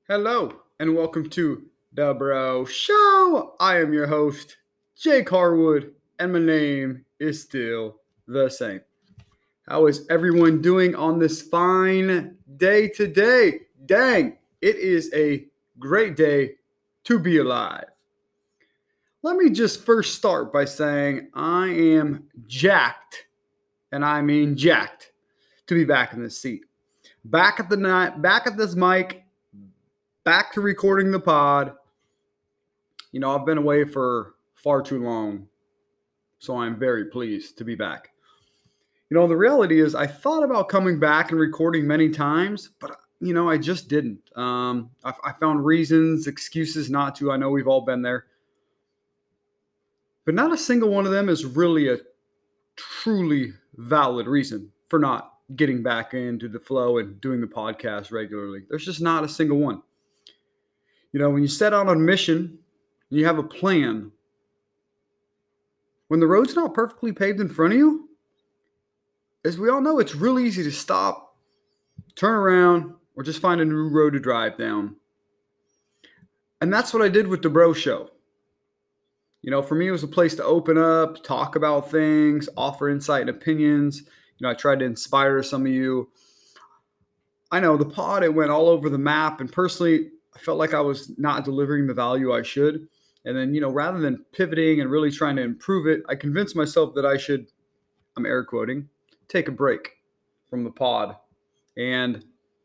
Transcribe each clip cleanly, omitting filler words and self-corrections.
Hello, and welcome to The Bro Show. I am your host, Jake Harwood, and my name is still the same. How is everyone doing on this fine day today? Dang, it is a great day to be alive. Let me just first start by saying I am jacked, and I mean jacked, to be back in this seat. Back at the night, back at this mic, back to recording the pod. I've been away for far too long, so I'm very pleased to be back. The reality is, I thought about coming back and recording many times, but I just didn't. I found reasons, excuses not to. I know we've all been there, but not a single one of them is really a truly valid reason for not getting back into the flow and doing the podcast regularly. There's just not a single one. When you set out on a mission, you have a plan. When the road's not perfectly paved in front of you, as we all know, it's really easy to stop, turn around, or just find a new road to drive down. And that's what I did with the Bro Show. For me, it was a place to open up, talk about things, offer insight and opinions. I tried to inspire some of you. I know the pod, it went all over the map. And personally, I felt like I was not delivering the value I should. And then, rather than pivoting and really trying to improve it, I convinced myself that I should, I'm air quoting, take a break from the pod. And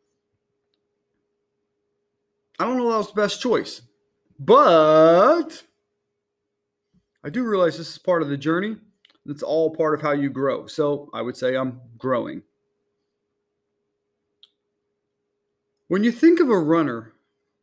I don't know that was the best choice, but I do realize this is part of the journey. It's all part of how you grow. So I would say I'm growing. When you think of a runner,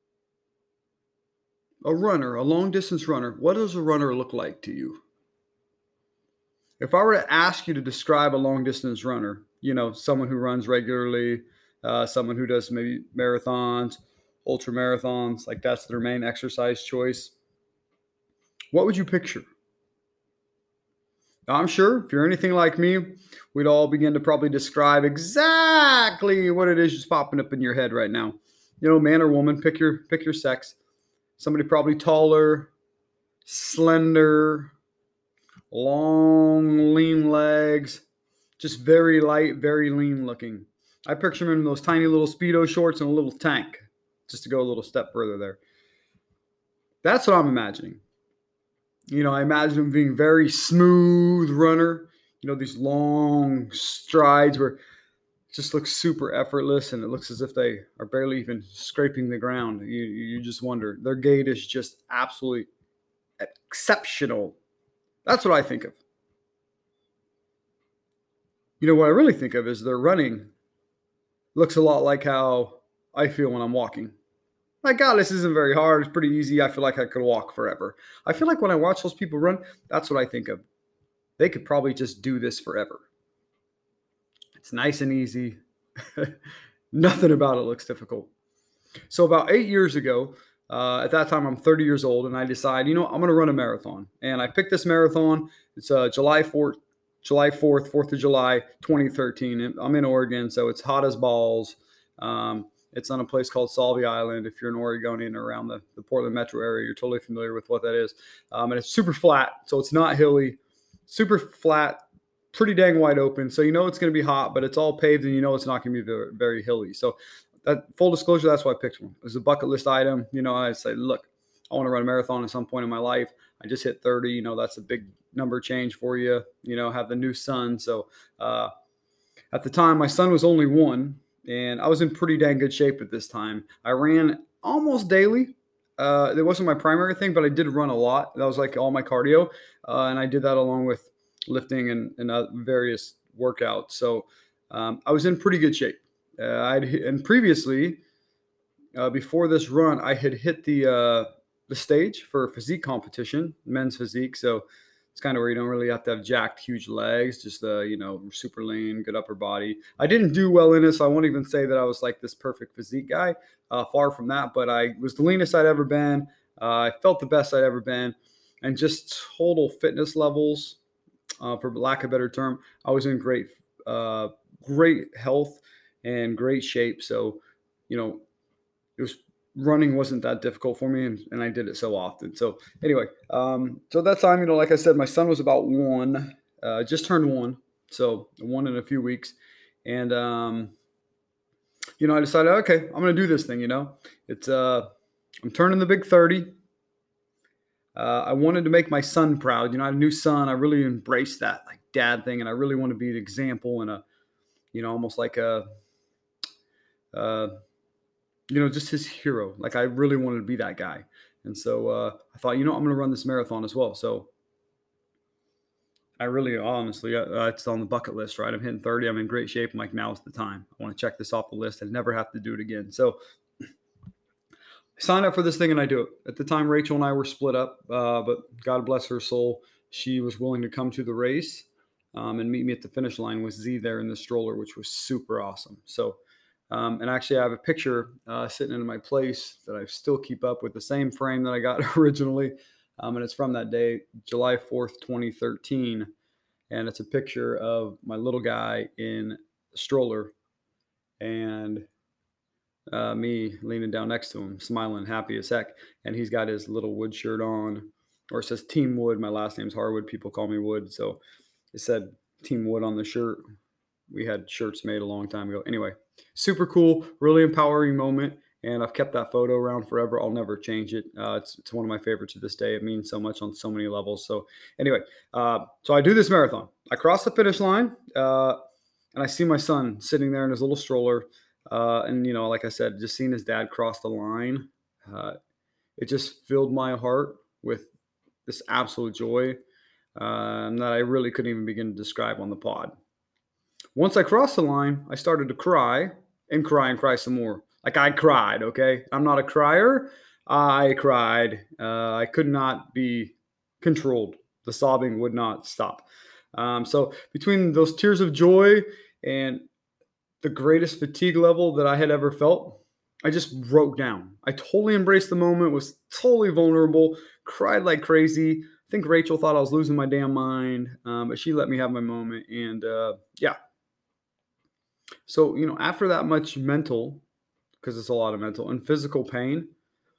a long distance runner, what does a runner look like to you? If I were to ask you to describe a long distance runner, someone who runs regularly, someone who does maybe marathons, ultra marathons, like that's their main exercise choice, what would you picture? Now, I'm sure if you're anything like me, we'd all begin to probably describe exactly what it is just popping up in your head right now. Man or woman, pick your sex. Somebody probably taller, slender, long, lean legs, just very light, very lean looking. I picture him in those tiny little Speedo shorts and a little tank, just to go a little step further there. That's what I'm imagining. I imagine him being very smooth runner, these long strides where it just looks super effortless and it looks as if they are barely even scraping the ground. You just wonder. Their gait is just absolutely exceptional. That's what I think of. What I really think of is their running looks a lot like how I feel when I'm walking. My God, this isn't very hard. It's pretty easy. I feel like I could walk forever. I feel like when I watch those people run, that's what I think of. They could probably just do this forever. It's nice and easy. Nothing about it looks difficult. So about 8 years ago, at that time, I'm 30 years old, and I decide, I'm going to run a marathon. And I picked this marathon. It's July 4th, 4th of July, 2013. I'm in Oregon, so it's hot as balls. It's on a place called Salvie Island. If you're an Oregonian around the Portland metro area, you're totally familiar with what that is. And it's super flat, so it's not hilly. Super flat, pretty dang wide open. So it's going to be hot, but it's all paved, and it's not going to be very, very hilly. So that, full disclosure, that's why I picked one. It was a bucket list item. I say, look, I want to run a marathon at some point in my life. I just hit 30. That's a big number change for you. Have the new son. So at the time, my son was only 1. And I was in pretty dang good shape at this time. I ran almost daily. It wasn't my primary thing, but I did run a lot. That was like all my cardio. And I did that along with lifting and various workouts. So I was in pretty good shape. And previously, before this run, I had hit the stage for a physique competition, men's physique. So it's kind of where you don't really have to have jacked, huge legs, just super lean, good upper body. I didn't do well in it, so I won't even say that I was like this perfect physique guy. Far from that, but I was the leanest I'd ever been. I felt the best I'd ever been, and just total fitness levels, for lack of a better term, I was in great health and great shape. So, it was running wasn't that difficult for me, and I did it so often. So anyway, so at that time, like I said, my son was about one, just turned one, so one in a few weeks, and I decided, okay, I'm gonna do this thing. It's I'm turning the big 30. I wanted to make my son proud. I had a new son. I really embraced that like dad thing, and I really want to be an example and almost like uh, just his hero. Like I really wanted to be that guy. And so I thought, I'm going to run this marathon as well. So I really, honestly, it's on the bucket list, right? I'm hitting 30. I'm in great shape. I'm like, now's the time. I want to check this off the list and never have to do it again. So I signed up for this thing and I do it. At the time, Rachel and I were split up, but God bless her soul. She was willing to come to the race and meet me at the finish line with Z there in the stroller, which was super awesome. So, and actually, I have a picture sitting in my place that I still keep up with the same frame that I got originally. And it's from that day, July 4th, 2013. And it's a picture of my little guy in the stroller and me leaning down next to him, smiling, happy as heck. And he's got his little Wood shirt on, or it says Team Wood. My last name's Harwood. People call me Wood. So it said Team Wood on the shirt. We had shirts made a long time ago. Anyway, super cool, really empowering moment. And I've kept that photo around forever. I'll never change it. It's one of my favorites to this day. It means so much on so many levels. So anyway, so I do this marathon. I cross the finish line, and I see my son sitting there in his little stroller. And, like I said, just seeing his dad cross the line, it just filled my heart with this absolute joy that I really couldn't even begin to describe on the pod. Once I crossed the line, I started to cry and cry and cry some more. Like I cried, okay? I'm not a crier. I cried. I could not be controlled. The sobbing would not stop. So between those tears of joy and the greatest fatigue level that I had ever felt, I just broke down. I totally embraced the moment, was totally vulnerable, cried like crazy. I think Rachel thought I was losing my damn mind, but she let me have my moment. And yeah. So, after that much mental, because it's a lot of mental and physical pain,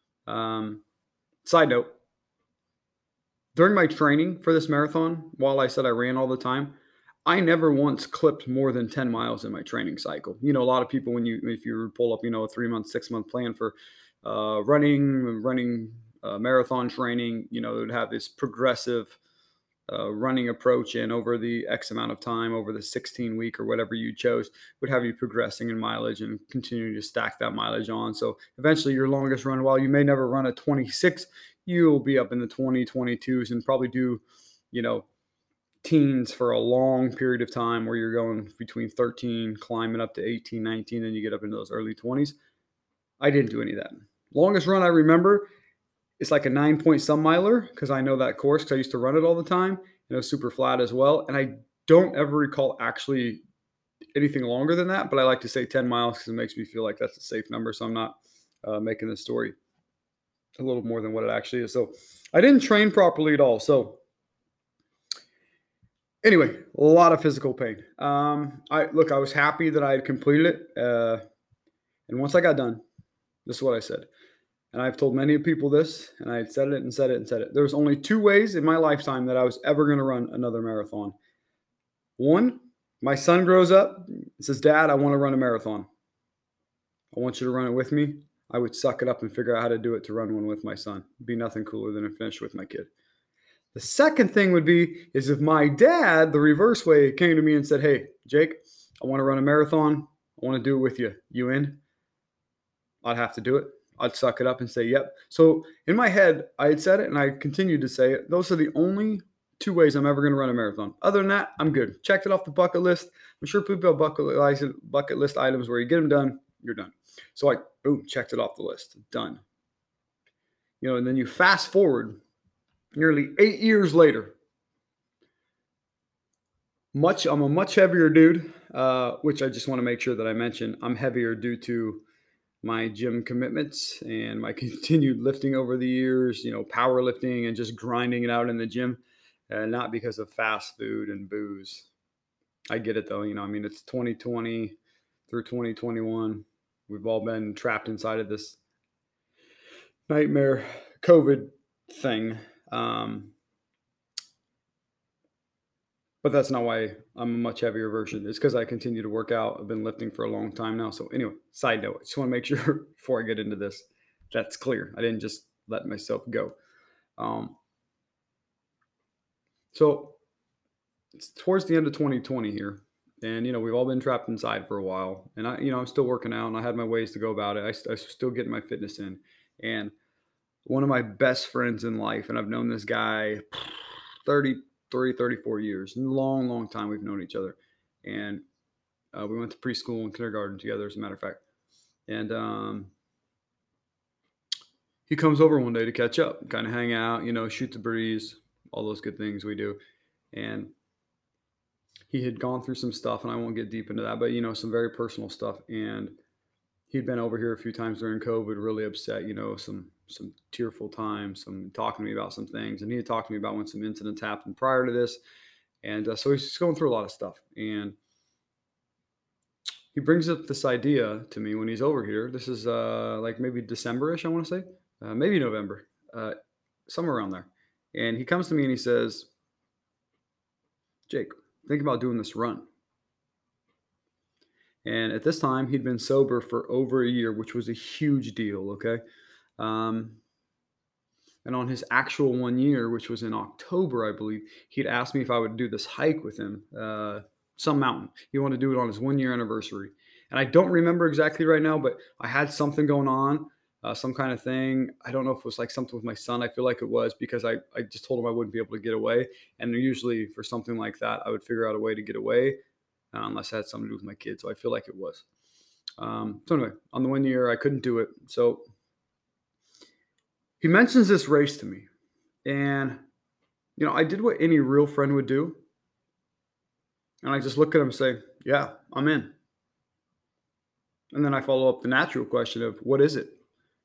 side note, during my training for this marathon, while I said I ran all the time, I never once clipped more than 10 miles in my training cycle. A lot of people, if you pull up, a 3-month, 6-month plan for running marathon training, it would have this progressive running approach, and over the X amount of time, over the 16-week or whatever you chose, would have you progressing in mileage and continuing to stack that mileage on. So eventually your longest run, while you may never run a 26, you'll be up in the 2022s and probably do, teens for a long period of time where you're going between 13, climbing up to 18, 19, then you get up into those early 20s. I didn't do any of that. Longest run I remember, it's like a 9-point some miler, because I know that course because I used to run it all the time. It was super flat as well. And I don't ever recall actually anything longer than that, but I like to say 10 miles because it makes me feel like that's a safe number. So I'm not making the story a little more than what it actually is. So I didn't train properly at all. So anyway, a lot of physical pain. I was happy that I had completed it. And once I got done, this is what I said. And I've told many people this, and I said it and said it and said it. There's only 2 ways in my lifetime that I was ever going to run another marathon. One, my son grows up and says, Dad, I want to run a marathon. I want you to run it with me. I would suck it up and figure out how to do it to run one with my son. It'd be nothing cooler than to finish with my kid. The second thing would be is if my dad, the reverse way, came to me and said, hey, Jake, I want to run a marathon. I want to do it with you. You in? I'd have to do it. I'd suck it up and say, yep. So in my head, I had said it and I continued to say it. Those are the only 2 ways I'm ever going to run a marathon. Other than that, I'm good. Checked it off the bucket list. I'm sure people have bucket list items where you get them done, you're done. So I, boom, checked it off the list. Done. And then you fast forward nearly 8 years later. I'm a much heavier dude, which I just want to make sure that I mention. I'm heavier due to my gym commitments and my continued lifting over the years, powerlifting and just grinding it out in the gym, not because of fast food and booze. I get it though. It's 2020 through 2021. We've all been trapped inside of this nightmare COVID thing. Um, but that's not why I'm a much heavier version. It's because I continue to work out. I've been lifting for a long time now. So anyway, side note, I just want to make sure before I get into this, that's clear. I didn't just let myself go. Um, so it's towards the end of 2020 here. And, we've all been trapped inside for a while. And I'm still working out and I had my ways to go about it. I still getting my fitness in. And one of my best friends in life, and I've known this guy 33, 34 years, long, long time we've known each other. And we went to preschool and kindergarten together, as a matter of fact. And he comes over one day to catch up, kind of hang out, shoot the breeze, all those good things we do. And he had gone through some stuff, and I won't get deep into that, but some very personal stuff. And he'd been over here a few times during COVID, really upset, some tearful times, some talking to me about some things. And he had talked to me about when some incidents happened prior to this. And so he's just going through a lot of stuff. And he brings up this idea to me when he's over here. This is like maybe December-ish, I want to say, maybe November, somewhere around there. And he comes to me and he says, Jake, think about doing this run. And at this time, he'd been sober for over a year, which was a huge deal, okay? And on his actual 1 year, which was in October, I believe, he'd asked me if I would do this hike with him, some mountain. He wanted to do it on his 1 year anniversary. And I don't remember exactly right now, but I had something going on, some kind of thing. I don't know if it was like something with my son. I feel like it was because I just told him I wouldn't be able to get away. And usually for something like that, I would figure out a way to get away unless I had something to do with my kids. So I feel like it was. So anyway, on the 1 year, I couldn't do it. So he mentions this race to me. And, I did what any real friend would do. And I just look at him and say, yeah, I'm in. And then I follow up the natural question of, what is it?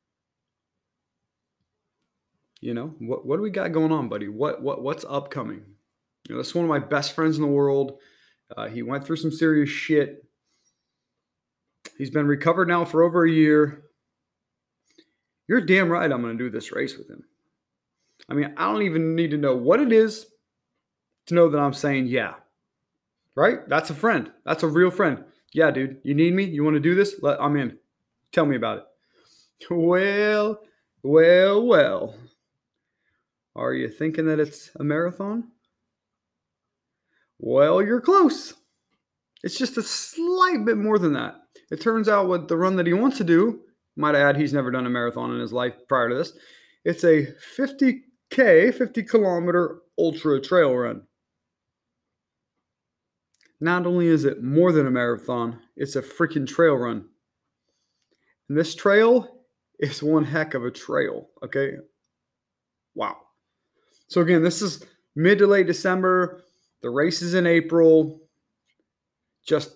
What do we got going on, buddy? What's upcoming? This is one of my best friends in the world. He went through some serious shit. He's been recovered now for over a year. You're damn right I'm going to do this race with him. I mean, I don't even need to know what it is to know that I'm saying yeah. Right? That's a friend. That's a real friend. Yeah, dude, you need me? You want to do this? I'm in. Tell me about it. Well. Are you thinking that it's a marathon? Well, you're close. It's just a slight bit more than that. It turns out what the run that he wants to do, might add, he's never done a marathon in his life prior to this. It's a 50 kilometer ultra trail run. Not only is it more than a marathon, it's a freaking trail run. And this trail is one heck of a trail, okay? Wow. So again, this is mid to late December. The race is in April. Just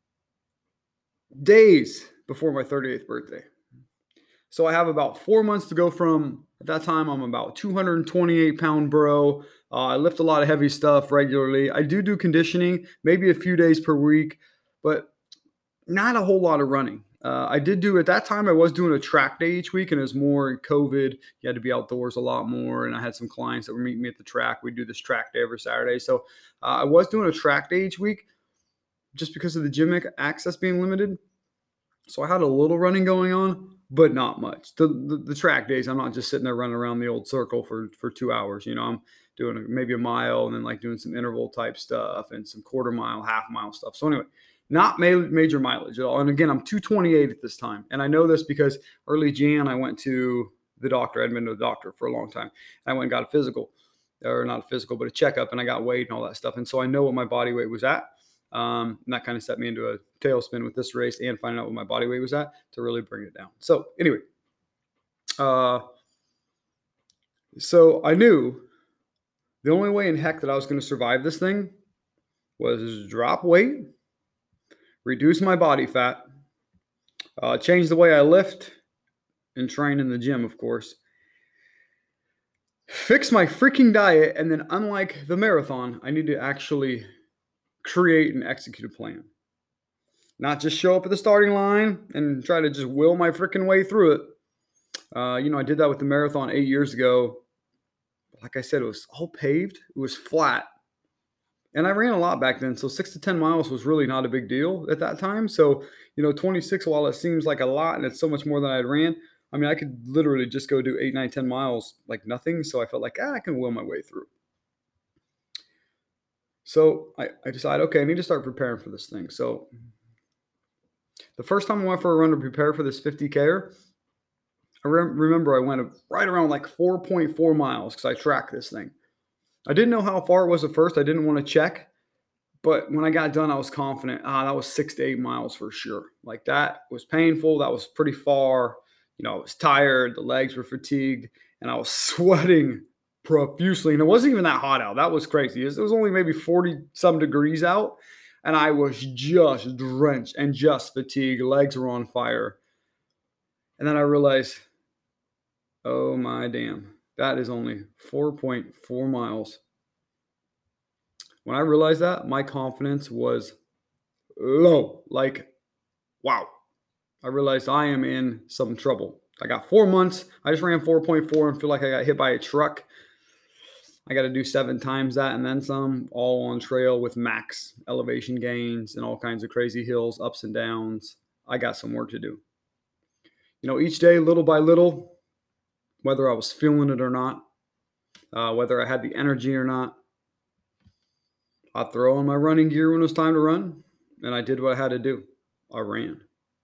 days before my 38th birthday. So I have about 4 months to go from, at that time, I'm about 228-pound bro. I lift a lot of heavy stuff regularly. I do conditioning, maybe a few days per week, but not a whole lot of running. I did do, at that time, I was doing a track day each week, and it was more COVID. You had to be outdoors a lot more, and I had some clients that were meeting me at the track. We do this track day every Saturday. So I was doing a track day each week just because of the gym access being limited. So I had a little running going on, but not much. The track days, I'm not just sitting there running around the old circle for 2 hours. I'm doing maybe a mile and then like doing some interval type stuff and some quarter mile, half mile stuff. So anyway, not major mileage at all. And again, I'm 228 at this time. And I know this because early Jan, I went to the doctor. I'd been to the doctor for a long time. I went and got a physical, or not a physical, but a checkup, and I got weighed and all that stuff. And so I know what my body weight was at. And that kind of set me into a tailspin with this race and finding out what my body weight was at to really bring it down. So anyway, so I knew the only way in heck that I was going to survive this thing was drop weight, reduce my body fat, change the way I lift and train in the gym, of course, fix my freaking diet, and then unlike the marathon, I need to actually create and execute a plan. Not just show up at the starting line and try to just will my freaking way through it. I did that with the marathon 8 years ago. Like I said, it was all paved, it was flat. And I ran a lot back then. So 6 to 10 miles was really not a big deal at that time. So, 26, while it seems like a lot and it's so much more than I'd ran, I mean, I could literally just go do 8, 9, 10 miles like nothing. So I felt like, I can will my way through. So I decided, okay, I need to start preparing for this thing. So the first time I went for a run to prepare for this 50K, remember I went right around like 4.4 miles because I tracked this thing. I didn't know how far it was at first. I didn't want to check. But when I got done, I was confident. That was 6 to 8 miles for sure. Like that was painful. That was pretty far. I was tired. The legs were fatigued, and I was sweating profusely. And it wasn't even that hot out. That was crazy. It was only maybe 40 some degrees out, and I was just drenched and just fatigued. Legs were on fire. And then I realized, oh my damn, that is only 4.4 miles. When I realized that, my confidence was low. Like, wow. I realized I am in some trouble. I got 4 months. I just ran 4.4 and feel like I got hit by a truck. I got to do 7 times that and then some, all on trail with max elevation gains and all kinds of crazy hills, ups and downs. I got some work to do. Each day, little by little, whether I was feeling it or not, whether I had the energy or not, I'd throw on my running gear when it was time to run, and I did what I had to do. I ran.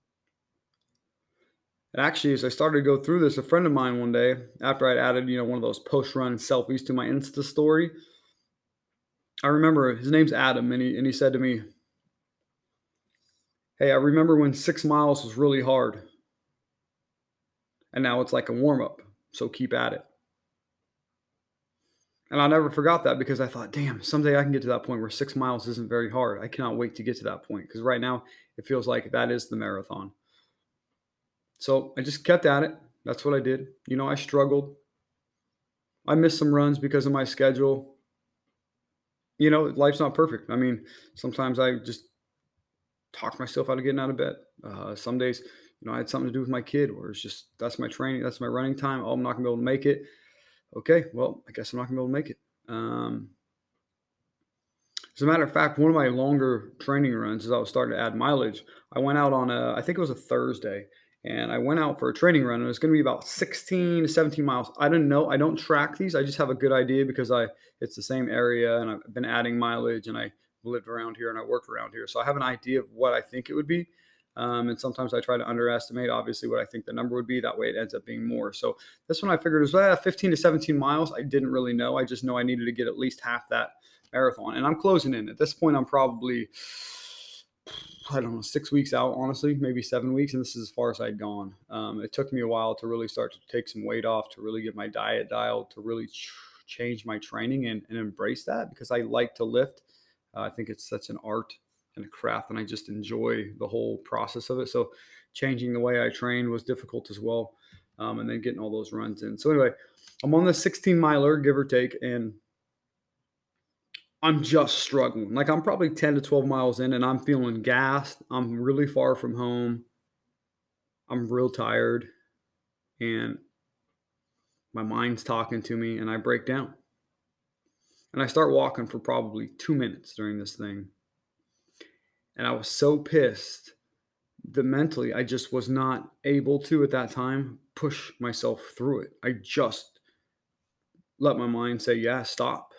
And actually, as I started to go through this, a friend of mine one day, after I'd added, one of those post-run selfies to my Insta story, I remember his name's Adam, and he said to me, "Hey, I remember when 6 miles was really hard, and now it's like a warm-up, so keep at it." And I never forgot that because I thought, damn, someday I can get to that point where 6 miles isn't very hard. I cannot wait to get to that point because right now it feels like that is the marathon. So I just kept at it. That's what I did. I struggled. I missed some runs because of my schedule. Life's not perfect. I mean, sometimes I just talk myself out of getting out of bed. Some days, I had something to do with my kid where it's just, that's my training, that's my running time. Oh, I'm not going to be able to make it. Okay, well, I guess I'm not going to be able to make it. As a matter of fact, one of my longer training runs, as I was starting to add mileage, I went out on I think it was a Thursday, and I went out for a training run, and it was going to be about 16 to 17 miles. I didn't know. I don't track these. I just have a good idea because it's the same area, and I've been adding mileage, and I lived around here, and I worked around here. So I have an idea of what I think it would be. And sometimes I try to underestimate, obviously, what I think the number would be. That way it ends up being more. So this one I figured was 15 to 17 miles. I didn't really know. I just know I needed to get at least half that marathon. And I'm closing in. At this point, I'm probably, I don't know, 6 weeks out, honestly, maybe 7 weeks. And this is as far as I'd gone. It took me a while to really start to take some weight off, to really get my diet dialed, to really change my training and embrace that because I like to lift. I think it's such an art and a craft, and I just enjoy the whole process of it. So changing the way I trained was difficult as well. And then getting all those runs in. So anyway, I'm on the 16 miler, give or take, and I'm just struggling. Like I'm probably 10 to 12 miles in and I'm feeling gassed. I'm really far from home. I'm real tired and my mind's talking to me and I break down. And I start walking for probably 2 minutes during this thing. And I was so pissed that mentally I just was not able to at that time push myself through it. I just let my mind say, yeah, stop.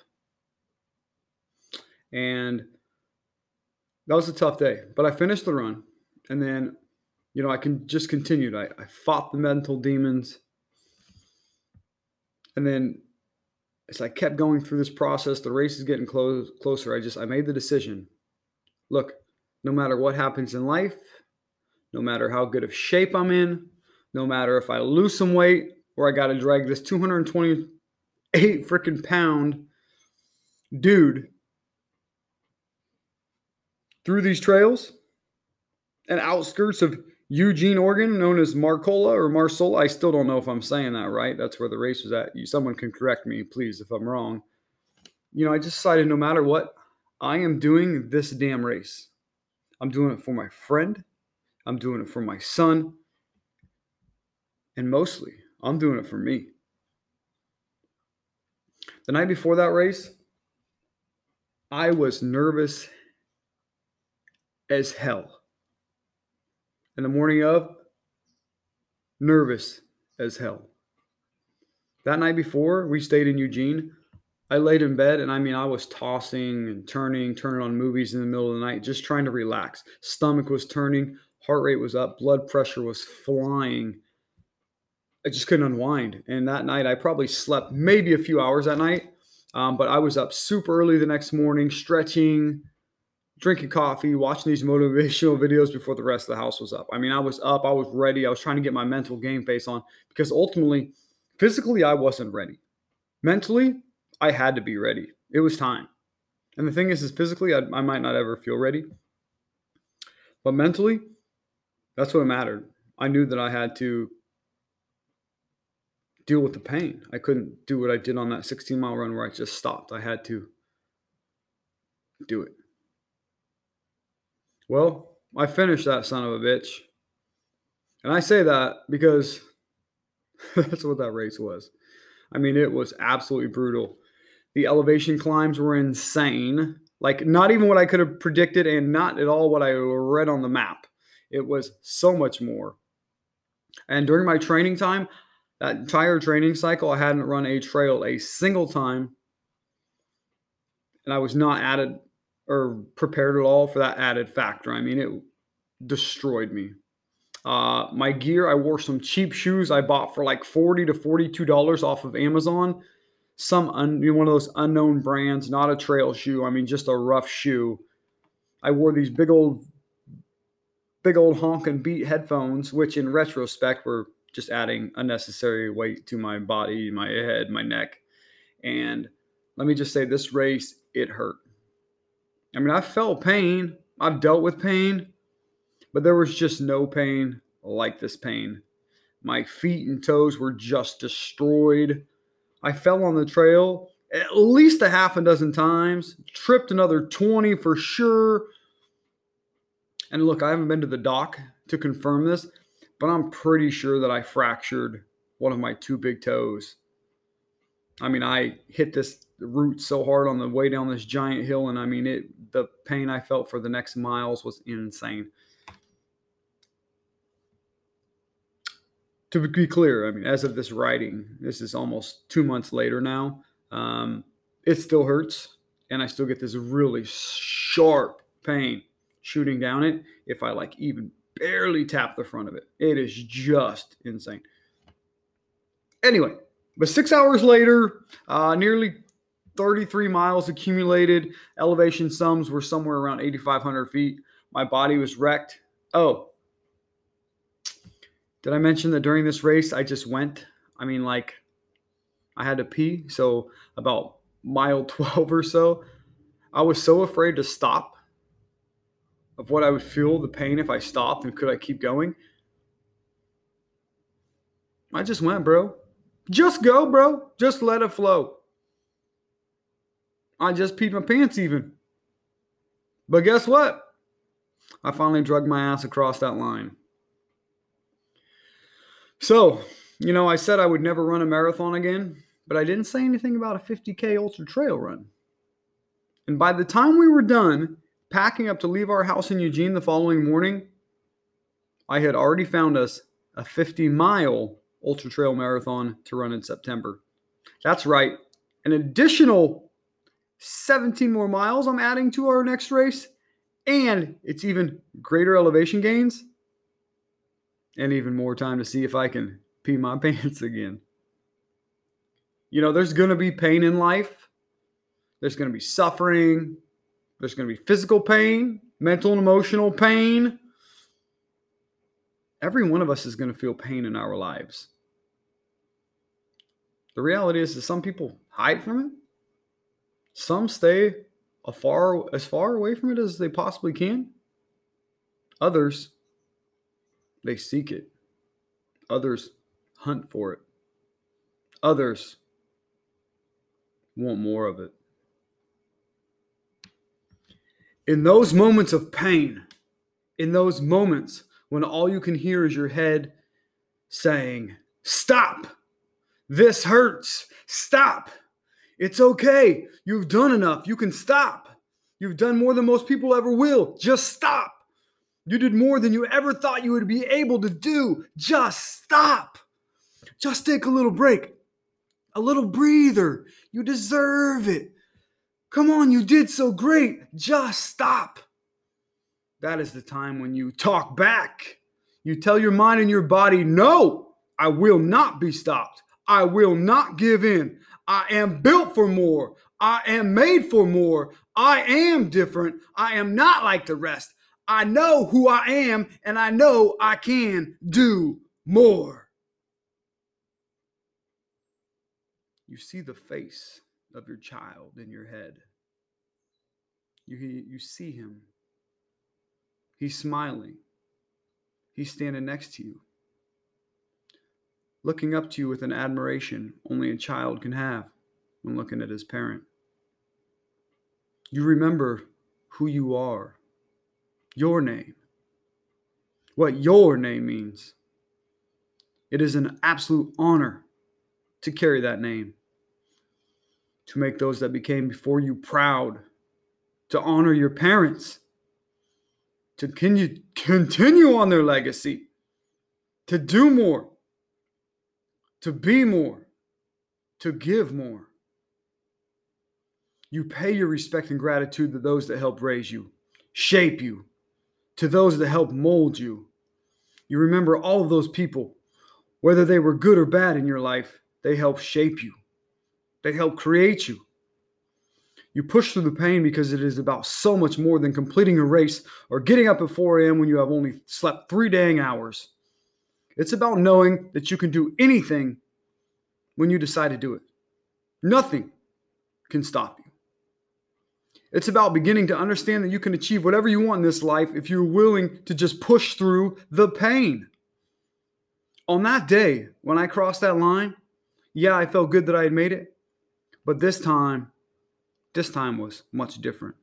And that was a tough day, but I finished the run. And then, I can just continued. I fought the mental demons. And then as I kept going through this process, the race is getting closer. I made the decision. Look, no matter what happens in life, no matter how good of shape I'm in, no matter if I lose some weight or I got to drag this 228 freaking pound dude through these trails and outskirts of Eugene, Oregon, known as Marcola or Marsola. I still don't know if I'm saying that right. That's where the race was at. Someone can correct me, please, if I'm wrong. I just decided no matter what, I am doing this damn race. I'm doing it for my friend. I'm doing it for my son. And mostly, I'm doing it for me. The night before that race, I was nervous as hell. And the morning of, nervous as hell. That night before, we stayed in Eugene. I laid in bed and I was tossing and turning on movies in the middle of the night, just trying to relax. Stomach was turning, heart rate was up, blood pressure was flying. I just couldn't unwind. And that night, I probably slept maybe a few hours that night, but I was up super early the next morning, stretching, drinking coffee, watching these motivational videos before the rest of the house was up. I was up, I was ready. I was trying to get my mental game face on because ultimately, physically, I wasn't ready. Mentally, I had to be ready. It was time. And the thing is physically, I might not ever feel ready. But mentally, that's what mattered. I knew that I had to deal with the pain. I couldn't do what I did on that 16-mile run where I just stopped. I had to do it. Well, I finished that son of a bitch. And I say that because that's what that race was. It was absolutely brutal. The elevation climbs were insane. Like, not even what I could have predicted and not at all what I read on the map. It was so much more. And during my training time, that entire training cycle, I hadn't run a trail a single time. And I was not added or prepared at all for that added factor. It destroyed me. My gear, I wore some cheap shoes I bought for like $40 to $42 off of Amazon. One of those unknown brands, not a trail shoe. Just a rough shoe. I wore these big old honking Beat headphones, which in retrospect were just adding unnecessary weight to my body, my head, my neck. And let me just say, this race, it hurt. I felt pain. I've dealt with pain, but there was just no pain like this pain. My feet and toes were just destroyed. I fell on the trail at least a half a dozen times, tripped another 20 for sure. And look, I haven't been to the doc to confirm this, but I'm pretty sure that I fractured one of my two big toes. I hit this root so hard on the way down this giant hill, and the pain I felt for the next miles was insane. To be clear, as of this writing, this is almost 2 months later now. It still hurts, and I still get this really sharp pain shooting down it if I even barely tap the front of it. It is just insane. Anyway, but 6 hours later, nearly 33 miles accumulated. Elevation sums were somewhere around 8,500 feet. My body was wrecked. Oh, did I mention that during this race, I just went? I had to pee. So about mile 12 or so, I was so afraid to stop of what I would feel, the pain if I stopped, and could I keep going? I just went, bro. Just go, bro. Just let it flow. I just peed my pants even. But guess what? I finally dragged my ass across that line. So, I said I would never run a marathon again, but I didn't say anything about a 50K ultra trail run. And by the time we were done packing up to leave our house in Eugene the following morning, I had already found us a 50-mile ultra trail marathon to run in September. That's right. An additional 17 more miles I'm adding to our next race, and it's even greater elevation gains. And even more time to see if I can pee my pants again. There's going to be pain in life. There's going to be suffering. There's going to be physical pain, mental and emotional pain. Every one of us is going to feel pain in our lives. The reality is that some people hide from it. Some stay as far away from it as they possibly can. Others, they seek it. Others hunt for it. Others want more of it. In those moments of pain, in those moments when all you can hear is your head saying, Stop. This hurts. Stop. It's okay. You've done enough. You can stop. You've done more than most people ever will. Just stop. You did more than you ever thought you would be able to do. Just stop. Just take a little break. A little breather. You deserve it. Come on, you did so great. Just stop. That is the time when you talk back. You tell your mind and your body, no, I will not be stopped. I will not give in. I am built for more. I am made for more. I am different. I am not like the rest. I know who I am, and I know I can do more. You see the face of your child in your head. You see him. He's smiling. He's standing next to you, looking up to you with an admiration only a child can have when looking at his parent. You remember who you are, your name, what your name means. It is an absolute honor to carry that name, to make those that became before you proud, to honor your parents, to continue on their legacy, to do more, to be more, to give more. You pay your respect and gratitude to those that helped raise you, shape you, to those that helped mold you. You remember all of those people, whether they were good or bad in your life, they helped shape you. They helped create you. You push through the pain because it is about so much more than completing a race or getting up at 4 a.m. when you have only slept 3 dang hours. It's about knowing that you can do anything when you decide to do it. Nothing can stop you. It's about beginning to understand that you can achieve whatever you want in this life if you're willing to just push through the pain. On that day, when I crossed that line, yeah, I felt good that I had made it. But this time was much different.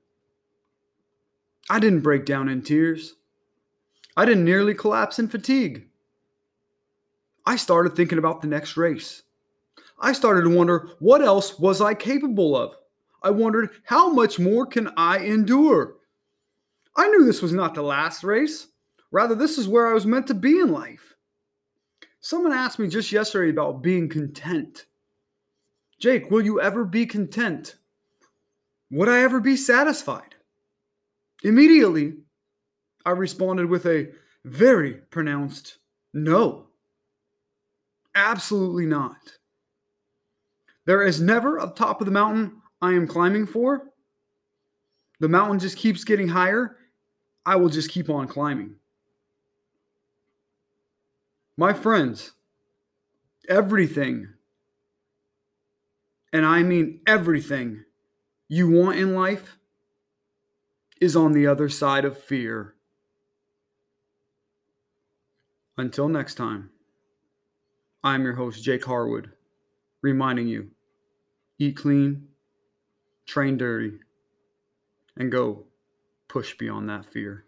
I didn't break down in tears. I didn't nearly collapse in fatigue. I started thinking about the next race. I started to wonder, what else was I capable of? I wondered, how much more can I endure? I knew this was not the last race. Rather, this is where I was meant to be in life. Someone asked me just yesterday about being content. Jake, will you ever be content? Would I ever be satisfied? Immediately, I responded with a very pronounced no. Absolutely not. There is never a top of the mountain I am climbing for. The mountain just keeps getting higher. I will just keep on climbing. My friends, everything, and I mean everything you want in life is on the other side of fear. Until next time, I'm your host, Jake Harwood, reminding you, eat clean, train dirty, and go push beyond that fear.